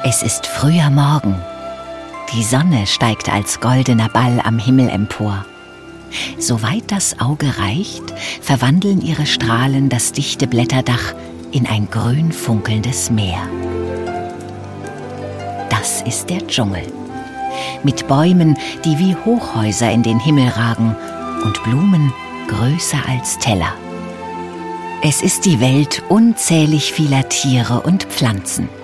Es ist früher Morgen. Die Sonne steigt als goldener Ball am Himmel empor. Soweit das Auge reicht, verwandeln ihre Strahlen das dichte Blätterdach in ein grün funkelndes Meer. Das ist der Dschungel. Mit Bäumen, die wie Hochhäuser in den Himmel ragen, und Blumen größer als Teller. Es ist die Welt unzählig vieler Tiere und Pflanzen.